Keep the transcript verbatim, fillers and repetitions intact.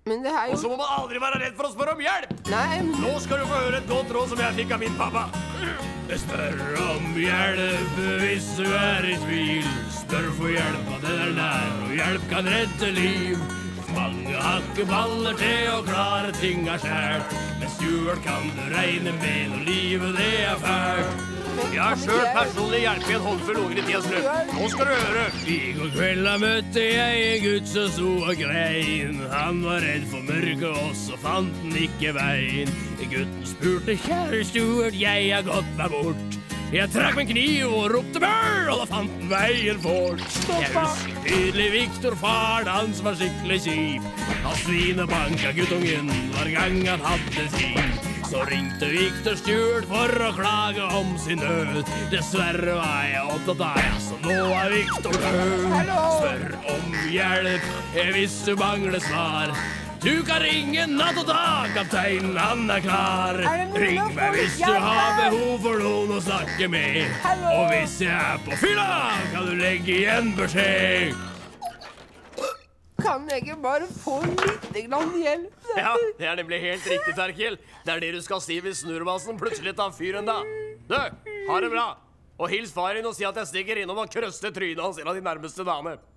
Men det er jo... Og så må man aldri være redd for å spørre om hjelp. Nei, men... Nå skal du få høre et godt råd som jeg fikk av min pappa. Spør om hjelp hvis du er i tvil. Spør for hjelp av den er nær, og hjelp kan redde liv. Mange har ikke baller til å klare ting er skjært. Men Stuart kan du regne med når livet det er fælt. Jeg har selv personlig hjulpet en håndfull unger i tidas løp. Nå skal du høre. I går kveld møtte jeg en gutt som sto og grein. Han var redd for mørket og så fant han ikke veien. Gutten spurte, kjære Stuart, jeg har gått meg bort. Jeg trakk med en kniv og ropte bør, og da fant han veien fort. Jeg husker tydelig Victor, faren hans var skikkelig kjip. Han svin og banka guttungen hver gang han hadde tid. Så ringte Victor Stuart for å klage om sin nød. Dessverre var jeg opptatt av jeg, så nå er Victor død. Spør om hjelp hvis du mangler svar. Du kan ringe natt og dag, kapteinen han er klar. Ring meg hvis du har behov for noen å snakke med. Og hvis jeg er på fylla, kan du legge igjen beskjed. Kan jeg ikke bare få litt grann hjelp? Ja, det er nemlig helt riktig, Terkel. Det er det du skal si hvis snurrebassen plutselig tar fyren da. Du, ha det bra. Og hils far inn og si at jeg stikker innom og krøster trynet hans en av de nærmeste dame.